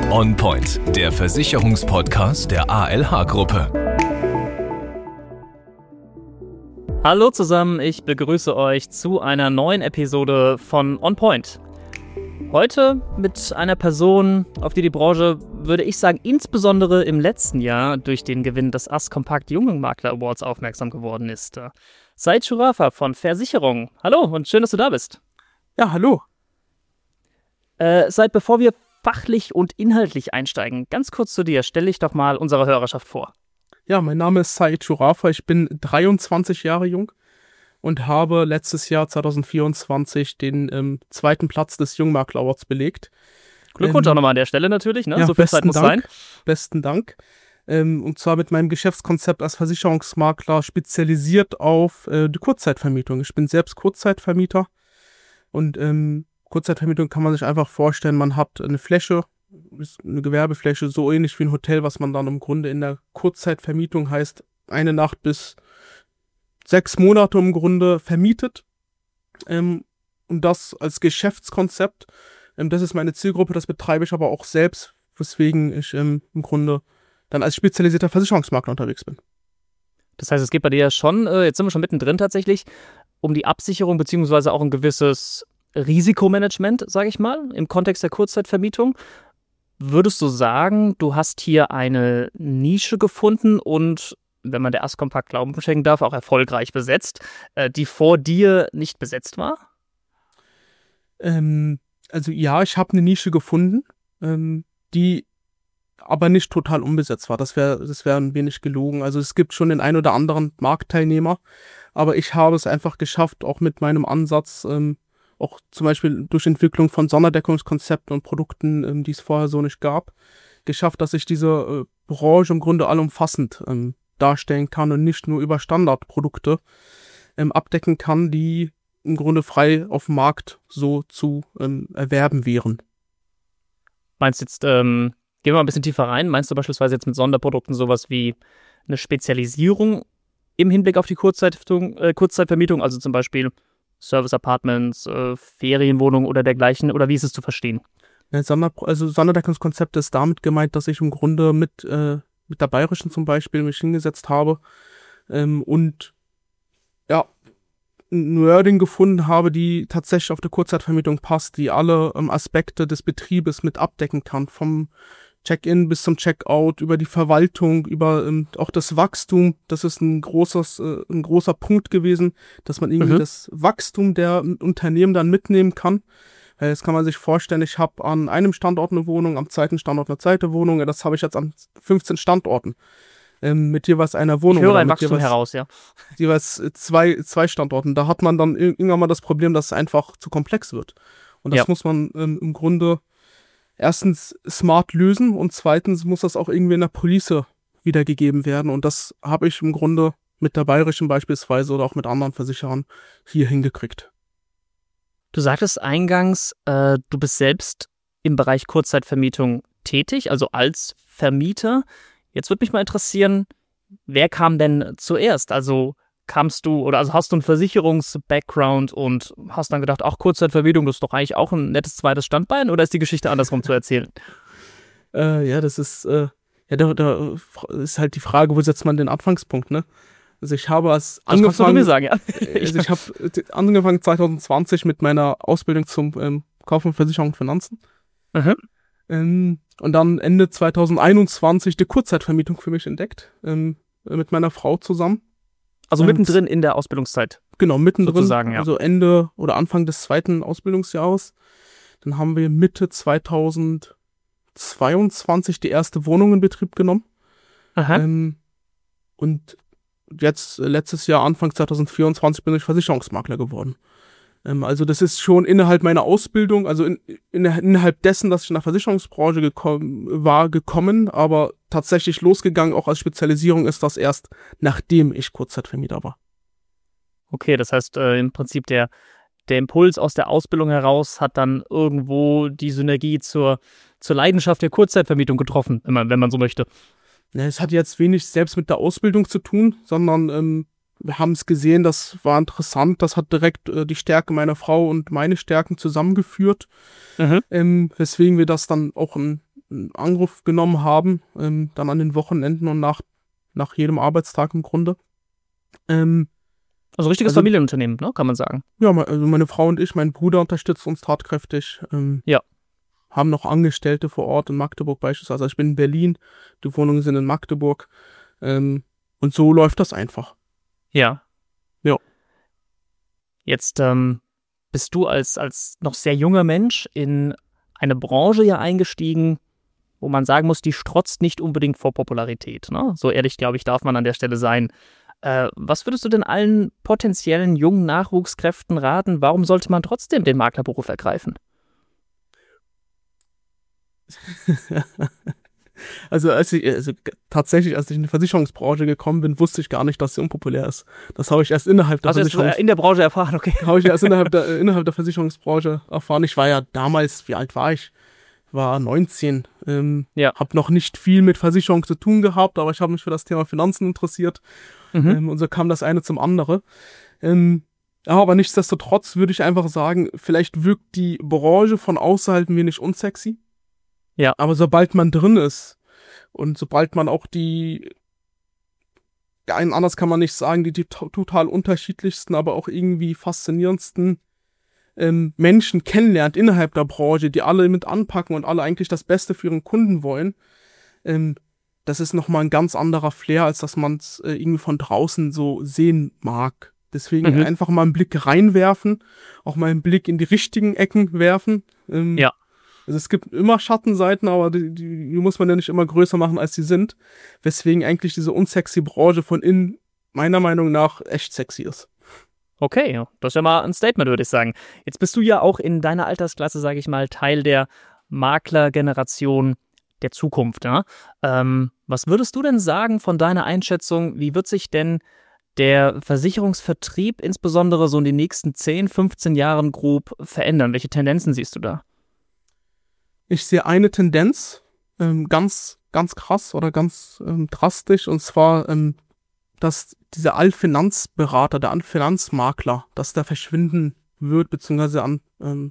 On Point, der Versicherungspodcast der ALH-Gruppe. Hallo zusammen, ich begrüße euch zu einer neuen Episode von On Point. Heute mit einer Person, auf die Branche, würde ich sagen, insbesondere im letzten Jahr durch den Gewinn des AS-Kompakt Jungmakler Awards aufmerksam geworden ist. Said Shurafa von Versicherung. Hallo und schön, dass du da bist. Ja, hallo. Said, bevor wir fachlich und inhaltlich einsteigen, ganz kurz zu dir. Stell dich doch mal unserer Hörerschaft vor. Ja, mein Name ist Said Shurafa, ich bin 23 Jahre jung und habe letztes Jahr 2024 den zweiten Platz des Jungmakler Awards belegt. Glückwunsch auch nochmal an der Stelle natürlich, ne? Ja, So viel Zeit muss sein. Besten Dank. Und zwar mit meinem Geschäftskonzept als Versicherungsmakler spezialisiert auf die Kurzzeitvermietung. Ich bin selbst Kurzzeitvermieter und Kurzzeitvermietung kann man sich einfach vorstellen, man hat eine Fläche, eine Gewerbefläche, so ähnlich wie ein Hotel, was man dann im Grunde in der Kurzzeitvermietung heißt, eine Nacht bis 6 Monate im Grunde vermietet. Und das als Geschäftskonzept, das ist meine Zielgruppe, das betreibe ich aber auch selbst, weswegen ich im Grunde dann als spezialisierter Versicherungsmakler unterwegs bin. Das heißt, es geht bei dir ja schon, jetzt sind wir schon mittendrin tatsächlich, um die Absicherung beziehungsweise auch ein gewisses Risikomanagement, sage ich mal, im Kontext der Kurzzeitvermietung. Würdest du sagen, du hast hier eine Nische gefunden und, wenn man der AS-Kompakt Glauben schenken darf, auch erfolgreich besetzt, die vor dir nicht besetzt war? Also ja, ich habe eine Nische gefunden, die aber nicht total unbesetzt war. Das wäre ein wenig gelogen. Also es gibt schon den ein oder anderen Marktteilnehmer, aber ich habe es einfach geschafft, auch mit meinem Ansatz, auch zum Beispiel durch Entwicklung von Sonderdeckungskonzepten und Produkten, die es vorher so nicht gab, geschafft, dass ich diese Branche im Grunde allumfassend darstellen kann und nicht nur über Standardprodukte abdecken kann, die im Grunde frei auf dem Markt so zu erwerben wären. Meinst du jetzt, gehen wir mal ein bisschen tiefer rein, meinst du beispielsweise jetzt mit Sonderprodukten sowas wie eine Spezialisierung im Hinblick auf die Kurzzeitvermietung, also zum Beispiel Service-Apartments, Ferienwohnungen oder dergleichen, oder wie ist es zu verstehen? Ja, Sonderdeckungskonzepte ist damit gemeint, dass ich im Grunde mit der Bayerischen zum Beispiel mich hingesetzt habe und ja, ein Wording gefunden habe, die tatsächlich auf der Kurzzeitvermietung passt, die alle Aspekte des Betriebes mit abdecken kann, vom Check-in bis zum Check-out, über die Verwaltung, über auch das Wachstum. Das ist ein großer Punkt gewesen, dass man irgendwie das Wachstum der Unternehmen dann mitnehmen kann. Jetzt kann man sich vorstellen, ich habe an einem Standort eine Wohnung, am zweiten Standort eine zweite Wohnung. Das habe ich jetzt an 15 Standorten mit jeweils einer Wohnung. Ich höre ein Wachstum heraus, ja. Jeweils zwei Standorten. Da hat man dann irgendwann mal das Problem, dass es einfach zu komplex wird. Und das muss man im Grunde erstens smart lösen und zweitens muss das auch irgendwie in der Police wiedergegeben werden. Und das habe ich im Grunde mit der Bayerischen beispielsweise oder auch mit anderen Versicherern hier hingekriegt. Du sagtest eingangs, du bist selbst im Bereich Kurzzeitvermietung tätig, also als Vermieter. Jetzt würde mich mal interessieren, wer kam denn zuerst? Also hast du einen Versicherungs-Background und hast dann gedacht, ach, Kurzzeitvermietung, das ist doch eigentlich auch ein nettes zweites Standbein, oder ist die Geschichte andersrum zu erzählen? Das ist, da ist halt die Frage, wo setzt man den Anfangspunkt, ne? Also ich habe das kannst du mir sagen, ja. Ich habe angefangen 2020 mit meiner Ausbildung zum Kaufmann Versicherung und Finanzen. Und dann Ende 2021 die Kurzzeitvermietung für mich entdeckt, mit meiner Frau zusammen. Also mittendrin in der Ausbildungszeit. Genau, mittendrin, sozusagen, ja. Also Ende oder Anfang des zweiten Ausbildungsjahres. Dann haben wir Mitte 2022 die erste Wohnung in Betrieb genommen. Und jetzt, letztes Jahr, Anfang 2024, bin ich Versicherungsmakler geworden. Also das ist schon innerhalb meiner Ausbildung, also innerhalb dessen, dass ich in der Versicherungsbranche gekommen, aber tatsächlich losgegangen, auch als Spezialisierung ist das erst, nachdem ich Kurzzeitvermieter war. Okay, das heißt im Prinzip der Impuls aus der Ausbildung heraus hat dann irgendwo die Synergie zur Leidenschaft der Kurzzeitvermietung getroffen, wenn man so möchte. Ja, es hat jetzt wenig selbst mit der Ausbildung zu tun, sondern wir haben es gesehen, das war interessant, das hat direkt die Stärke meiner Frau und meine Stärken zusammengeführt, weswegen wir das dann auch einen Anruf genommen haben, dann an den Wochenenden und nach jedem Arbeitstag im Grunde. Also richtiges Familienunternehmen, ne, kann man sagen. Ja, also meine Frau und ich, mein Bruder unterstützt uns tatkräftig. Ja. Haben noch Angestellte vor Ort in Magdeburg beispielsweise. Also ich bin in Berlin, die Wohnungen sind in Magdeburg. Und so läuft das einfach. Ja. Ja. Jetzt bist du als noch sehr junger Mensch in eine Branche ja eingestiegen, wo man sagen muss, die strotzt nicht unbedingt vor Popularität. Ne? So ehrlich, glaube ich, darf man an der Stelle sein. Was würdest du denn allen potenziellen jungen Nachwuchskräften raten? Warum sollte man trotzdem den Maklerberuf ergreifen? Also tatsächlich, als ich in die Versicherungsbranche gekommen bin, wusste ich gar nicht, dass sie unpopulär ist. Das habe ich erst innerhalb der in der Branche erfahren, okay. Habe ich erst innerhalb der Versicherungsbranche erfahren. Ich war ja damals, wie alt war ich? War 19. Habe noch nicht viel mit Versicherung zu tun gehabt, aber ich habe mich für das Thema Finanzen interessiert. Und so kam das eine zum anderen. Aber nichtsdestotrotz würde ich einfach sagen, vielleicht wirkt die Branche von außerhalb ein wenig unsexy. Ja. Aber sobald man drin ist und sobald man auch anders kann man nicht sagen, die total unterschiedlichsten, aber auch irgendwie faszinierendsten Menschen kennenlernt innerhalb der Branche, die alle mit anpacken und alle eigentlich das Beste für ihren Kunden wollen, das ist nochmal ein ganz anderer Flair, als dass man es irgendwie von draußen so sehen mag. Deswegen einfach mal einen Blick reinwerfen, auch mal einen Blick in die richtigen Ecken werfen. Ja. Also es gibt immer Schattenseiten, aber die muss man ja nicht immer größer machen, als sie sind. Weswegen eigentlich diese unsexy Branche von innen meiner Meinung nach echt sexy ist. Okay, das ist ja mal ein Statement, würde ich sagen. Jetzt bist du ja auch in deiner Altersklasse, sage ich mal, Teil der Maklergeneration der Zukunft. Ne? Was würdest du denn sagen von deiner Einschätzung, wie wird sich denn der Versicherungsvertrieb insbesondere so in den nächsten 10, 15 Jahren grob verändern? Welche Tendenzen siehst du da? Ich sehe eine Tendenz, ganz, ganz krass oder ganz drastisch, und zwar, dass dieser Allfinanzberater, der Allfinanzmakler, dass der verschwinden wird, beziehungsweise an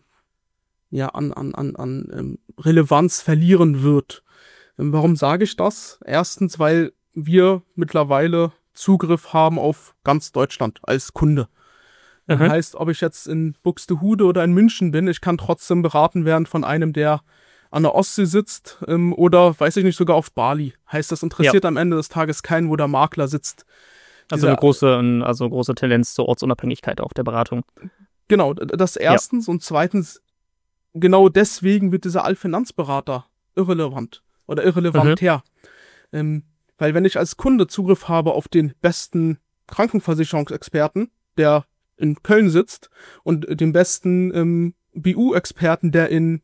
Relevanz verlieren wird. Warum sage ich das? Erstens, weil wir mittlerweile Zugriff haben auf ganz Deutschland als Kunde. Das heißt, ob ich jetzt in Buxtehude oder in München bin, ich kann trotzdem beraten werden von einem, der an der Ostsee sitzt oder, weiß ich nicht, sogar auf Bali. Heißt, das interessiert am Ende des Tages keinen, wo der Makler sitzt. Also eine große Tendenz zur Ortsunabhängigkeit auch der Beratung. Genau, das erstens. Und zweitens, genau deswegen wird dieser Allfinanzberater irrelevant oder irrelevanter. Weil wenn ich als Kunde Zugriff habe auf den besten Krankenversicherungsexperten, der in Köln sitzt, und den besten BU-Experten, der in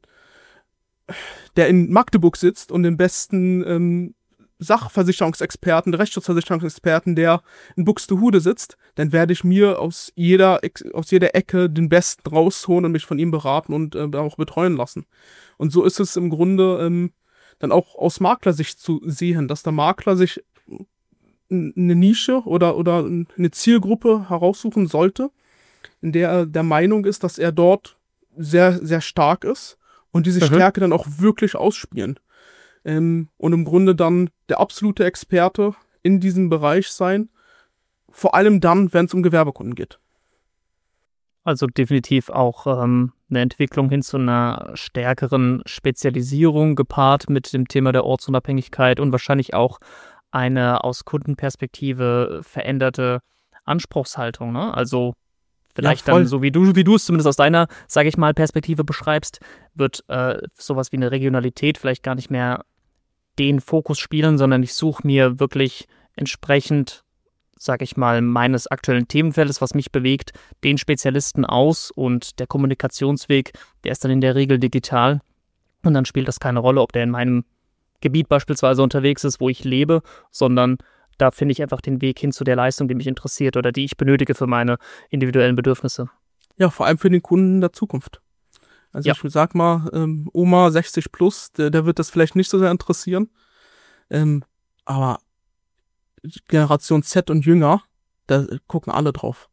Magdeburg sitzt, und den besten Sachversicherungsexperten, Rechtsschutzversicherungsexperten, der in Buxtehude sitzt, dann werde ich mir aus jeder Ecke den Besten rausholen und mich von ihm beraten und auch betreuen lassen. Und so ist es im Grunde dann auch aus Maklersicht zu sehen, dass der Makler sich eine Nische oder eine Zielgruppe heraussuchen sollte, in der er der Meinung ist, dass er dort sehr, sehr stark ist und diese Stärke dann auch wirklich ausspielen. Und im Grunde dann der absolute Experte in diesem Bereich sein, vor allem dann, wenn es um Gewerbekunden geht. Also definitiv auch eine Entwicklung hin zu einer stärkeren Spezialisierung gepaart mit dem Thema der Ortsunabhängigkeit und wahrscheinlich auch eine aus Kundenperspektive veränderte Anspruchshaltung, ne? Also vielleicht dann, so wie du es zumindest aus deiner, sage ich mal, Perspektive beschreibst, wird sowas wie eine Regionalität vielleicht gar nicht mehr den Fokus spielen, sondern ich suche mir wirklich entsprechend, sage ich mal, meines aktuellen Themenfeldes, was mich bewegt, den Spezialisten aus, und der Kommunikationsweg, der ist dann in der Regel digital, und dann spielt das keine Rolle, ob der in meinem Gebiet beispielsweise unterwegs ist, wo ich lebe, sondern da finde ich einfach den Weg hin zu der Leistung, die mich interessiert oder die ich benötige für meine individuellen Bedürfnisse. Ja, vor allem für den Kunden der Zukunft. Also ich sag mal, Oma 60 plus, der wird das vielleicht nicht so sehr interessieren. Aber Generation Z und Jünger, da gucken alle drauf.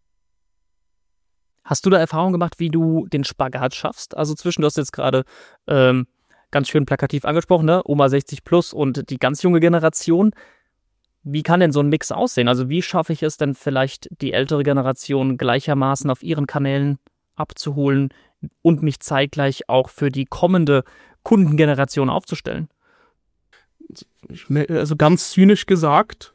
Hast du da Erfahrung gemacht, wie du den Spagat schaffst? Also du hast jetzt gerade ganz schön plakativ angesprochen, ne? Oma 60 plus und die ganz junge Generation. Wie kann denn so ein Mix aussehen? Also wie schaffe ich es denn vielleicht, die ältere Generation gleichermaßen auf ihren Kanälen abzuholen und mich zeitgleich auch für die kommende Kundengeneration aufzustellen? Also ganz zynisch gesagt,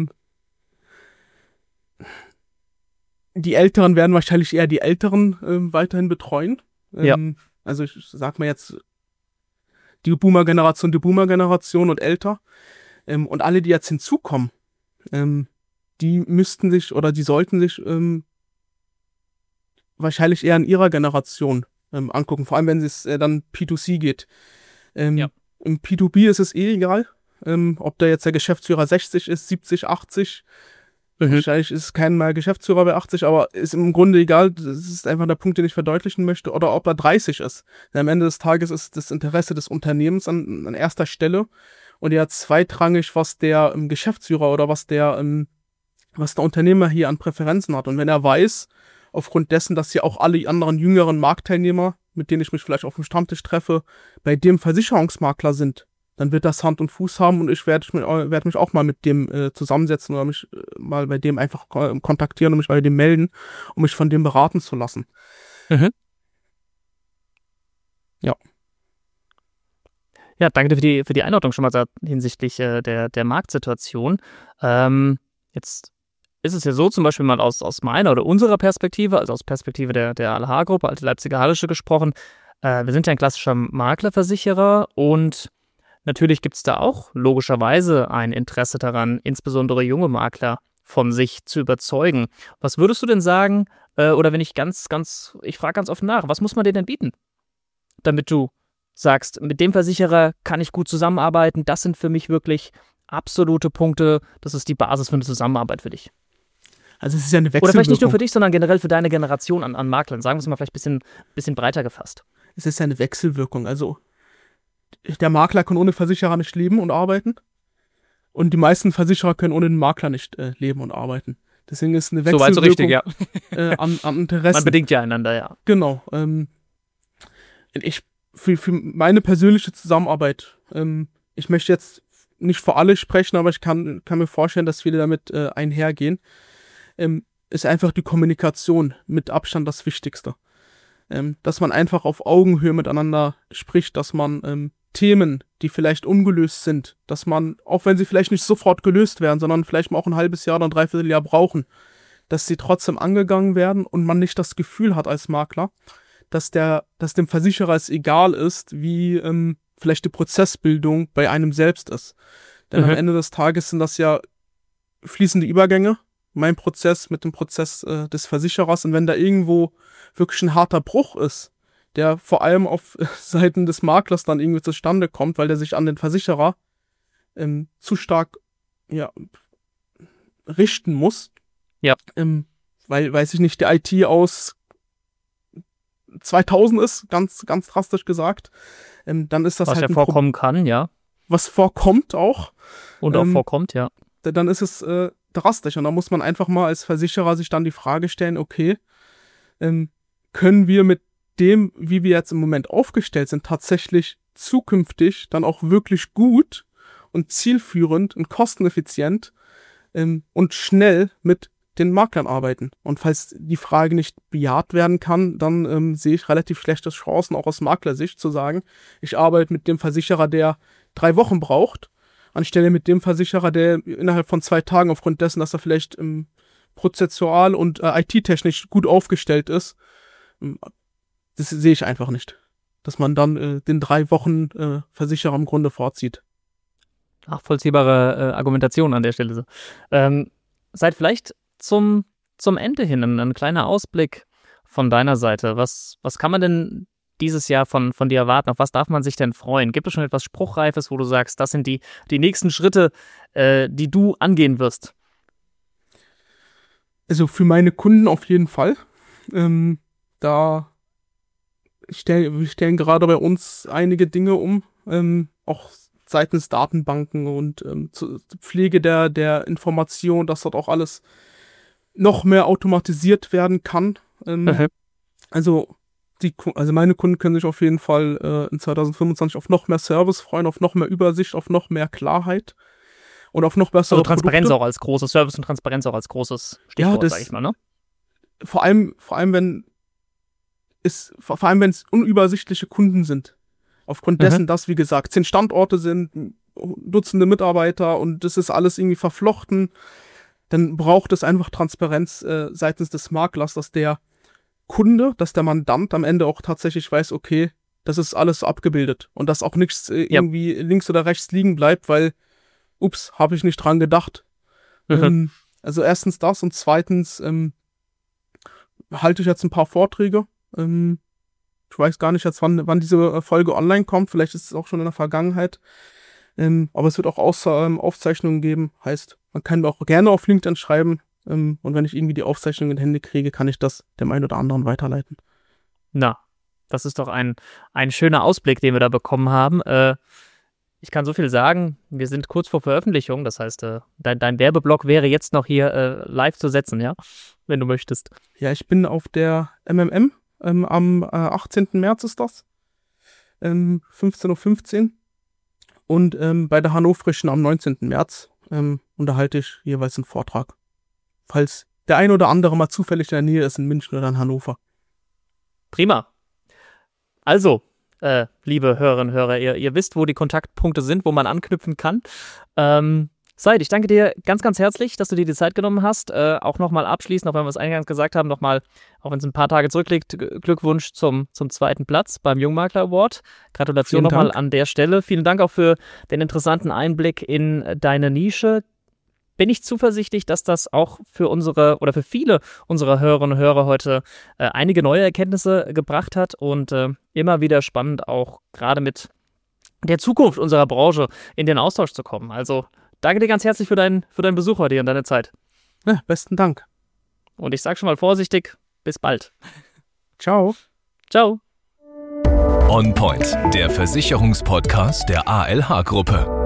die Älteren werden wahrscheinlich eher die Älteren weiterhin betreuen. Ja. Also ich sag mal jetzt die Boomer-Generation und älter. Und alle, die jetzt hinzukommen, die müssten sich oder die sollten sich wahrscheinlich eher in ihrer Generation angucken. Vor allem, wenn es dann P2C geht. Ja. Im P2B ist es egal, ob da jetzt der Geschäftsführer 60 ist, 70, 80. Wahrscheinlich ist kein mal Geschäftsführer bei 80, aber ist im Grunde egal. Das ist einfach der Punkt, den ich verdeutlichen möchte. Oder ob er 30 ist. Denn am Ende des Tages ist das Interesse des Unternehmens an erster Stelle und ja zweitrangig, was der Geschäftsführer oder was der Unternehmer hier an Präferenzen hat. Und wenn er weiß, aufgrund dessen, dass hier auch alle anderen jüngeren Marktteilnehmer, mit denen ich mich vielleicht auf dem Stammtisch treffe, bei dem Versicherungsmakler sind, dann wird das Hand und Fuß haben und ich werde mich auch mal mit dem zusammensetzen oder mich mal bei dem einfach kontaktieren und mich bei dem melden, um mich von dem beraten zu lassen. Mhm. Ja. Ja, danke dir für die Einordnung schon mal hinsichtlich der Marktsituation. Jetzt ist es ja so, zum Beispiel mal aus meiner oder unserer Perspektive, also aus Perspektive der ALH-Gruppe, Alte Leipziger Hallische gesprochen, wir sind ja ein klassischer Maklerversicherer und natürlich gibt es da auch logischerweise ein Interesse daran, insbesondere junge Makler von sich zu überzeugen. Was würdest du denn sagen, oder wenn ich ich frage ganz offen nach, was muss man dir denn bieten, damit du sagst, mit dem Versicherer kann ich gut zusammenarbeiten, das sind für mich wirklich absolute Punkte, das ist die Basis für eine Zusammenarbeit für dich? Also es ist ja eine Wechselwirkung. Oder vielleicht nicht nur für dich, sondern generell für deine Generation an Maklern. Sagen wir es mal vielleicht ein bisschen breiter gefasst. Es ist ja eine Wechselwirkung. Also der Makler kann ohne Versicherer nicht leben und arbeiten. Und die meisten Versicherer können ohne den Makler nicht leben und arbeiten. Deswegen ist eine Wechselwirkung so richtig, ja. An Interessen. Man bedingt ja einander, ja. Genau. Für meine persönliche Zusammenarbeit, ich möchte jetzt nicht für alle sprechen, aber ich kann mir vorstellen, dass viele damit einhergehen, ist einfach die Kommunikation mit Abstand das Wichtigste. Dass man einfach auf Augenhöhe miteinander spricht, dass man Themen, die vielleicht ungelöst sind, dass man, auch wenn sie vielleicht nicht sofort gelöst werden, sondern vielleicht mal auch ein halbes Jahr oder ein Dreivierteljahr brauchen, dass sie trotzdem angegangen werden und man nicht das Gefühl hat als Makler, dass dem Versicherer es egal ist, wie vielleicht die Prozessbildung bei einem selbst ist. Denn am Ende des Tages sind das ja fließende Übergänge, mein Prozess mit dem Prozess des Versicherers. Und wenn da irgendwo wirklich ein harter Bruch ist, der vor allem auf Seiten des Maklers dann irgendwie zustande kommt, weil der sich an den Versicherer zu stark richten muss. Ja. Weil, weiß ich nicht, die IT aus 2000 ist, ganz, ganz drastisch gesagt, dann ist das was halt ja vorkommen kann, ja. Was vorkommt auch. Und auch vorkommt, ja. Dann ist es drastisch. Und da muss man einfach mal als Versicherer sich dann die Frage stellen, okay, können wir mit dem, wie wir jetzt im Moment aufgestellt sind, tatsächlich zukünftig dann auch wirklich gut und zielführend und kosteneffizient und schnell mit den Maklern arbeiten. Und falls die Frage nicht bejaht werden kann, dann sehe ich relativ schlechte Chancen, auch aus Maklersicht zu sagen, ich arbeite mit dem Versicherer, der 3 Wochen braucht, anstelle mit dem Versicherer, der innerhalb von 2 Tagen aufgrund dessen, dass er vielleicht prozessual und IT-technisch gut aufgestellt ist, das sehe ich einfach nicht. Dass man dann den 3 Wochen Versicherer im Grunde vorzieht. Nachvollziehbare Argumentation an der Stelle. Seid vielleicht zum Ende hin ein kleiner Ausblick von deiner Seite. Was kann man denn dieses Jahr von dir erwarten? Auf was darf man sich denn freuen? Gibt es schon etwas Spruchreifes, wo du sagst, das sind die nächsten Schritte, die du angehen wirst? Also für meine Kunden auf jeden Fall. Wir stellen gerade bei uns einige Dinge um, auch seitens Datenbanken und zur Pflege der Information, dass dort auch alles noch mehr automatisiert werden kann. Also Also meine Kunden können sich auf jeden Fall in 2025 auf noch mehr Service freuen, auf noch mehr Übersicht, auf noch mehr Klarheit und auf noch bessere Transparenz Produkte. auch als großes, Service und Transparenz auch als großes Stichwort, sag ich mal, ne? Vor allem wenn es unübersichtliche Kunden sind. Aufgrund dessen, dass, wie gesagt, 10 Standorte sind, Dutzende Mitarbeiter und das ist alles irgendwie verflochten, dann braucht es einfach Transparenz seitens des Maklers, dass der Kunde, dass der Mandant am Ende auch tatsächlich weiß, okay, das ist alles so abgebildet und dass auch nichts irgendwie links oder rechts liegen bleibt, weil, ups, habe ich nicht dran gedacht. Also erstens das und zweitens halte ich jetzt ein paar Vorträge. Ich weiß gar nicht jetzt, wann diese Folge online kommt. Vielleicht ist es auch schon in der Vergangenheit. Aber es wird auch Aufzeichnungen geben. Heißt, man kann mir auch gerne auf LinkedIn schreiben. Und wenn ich irgendwie die Aufzeichnung in Hände kriege, kann ich das dem einen oder anderen weiterleiten. Na, das ist doch ein schöner Ausblick, den wir da bekommen haben. Ich kann so viel sagen, wir sind kurz vor Veröffentlichung. Das heißt, dein Werbeblock wäre jetzt noch hier live zu setzen, ja? Wenn du möchtest. Ja, ich bin auf der MMM. Am 18. März ist das. 15:15 Uhr. Und bei der Hannoverischen am 19. März unterhalte ich jeweils einen Vortrag. Falls der ein oder andere mal zufällig in der Nähe ist, in München oder in Hannover. Prima. Also, liebe Hörerinnen und Hörer, ihr wisst, wo die Kontaktpunkte sind, wo man anknüpfen kann. Said, ich danke dir ganz, ganz herzlich, dass du dir die Zeit genommen hast. Auch nochmal abschließend, auch wenn wir es eingangs gesagt haben, nochmal, auch wenn es ein paar Tage zurückliegt, Glückwunsch zum 2. Platz beim Jungmakler Award. Gratulation nochmal an der Stelle. Vielen Dank auch für den interessanten Einblick in deine Nische. Bin ich zuversichtlich, dass das auch für für viele unserer Hörerinnen und Hörer heute einige neue Erkenntnisse gebracht hat und immer wieder spannend, auch gerade mit der Zukunft unserer Branche in den Austausch zu kommen. Also danke dir ganz herzlich für deinen Besuch heute und deine Zeit. Ja, besten Dank. Und ich sage schon mal vorsichtig, bis bald. Ciao. Ciao. On Point, der Versicherungspodcast der ALH-Gruppe.